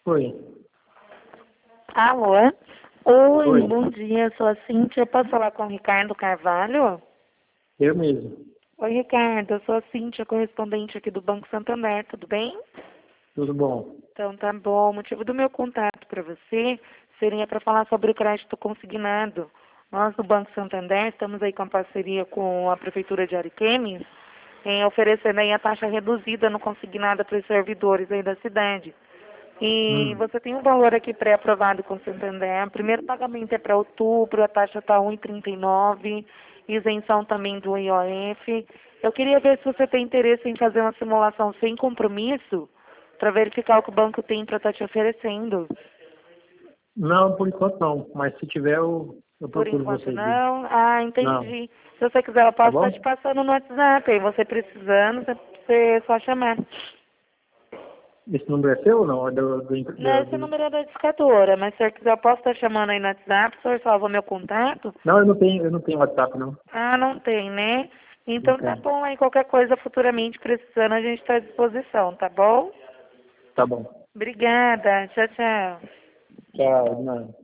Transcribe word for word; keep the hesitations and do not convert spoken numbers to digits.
Oi. Alô? Oi, Oi. bom dia, sou a Cíntia. Posso falar com o Ricardo Carvalho? Eu mesmo. Oi, Ricardo, eu sou a Cíntia, correspondente aqui do Banco Santander, tudo bem? Tudo bom? Então tá bom. O motivo do meu contato para você seria para falar sobre o crédito consignado. Nós do Banco Santander estamos aí com a parceria com a Prefeitura de Ariquemes, em oferecendo aí a taxa reduzida no consignado para os servidores aí da cidade. E Hum. você tem um valor aqui pré-aprovado com o Santander. O primeiro pagamento é para outubro, a taxa está um vírgula trinta e nove, isenção também do I O F. Eu queria ver se você tem interesse em fazer uma simulação sem compromisso para verificar o que o banco tem para estar te oferecendo. Não, por enquanto não. Mas se tiver, eu, eu Por procuro enquanto vocês aí. não? Ah, Não. entendi. Se você quiser, eu Tá posso estar te bom? passando no WhatsApp. Aí você precisando, você é só chamar. Esse número é seu ou não? É do, do, Não, do, esse do- número é da discadora, mas se o senhor quiser, eu posso estar chamando aí no WhatsApp, o senhor salva meu contato? Não, eu não tenho, eu não tenho WhatsApp, não. Ah, não tem, né? Não Então tá tenho. bom, aí qualquer coisa futuramente precisando, a gente está à disposição, tá bom? Tá bom. Obrigada, tchau, tchau. Tchau, de nada.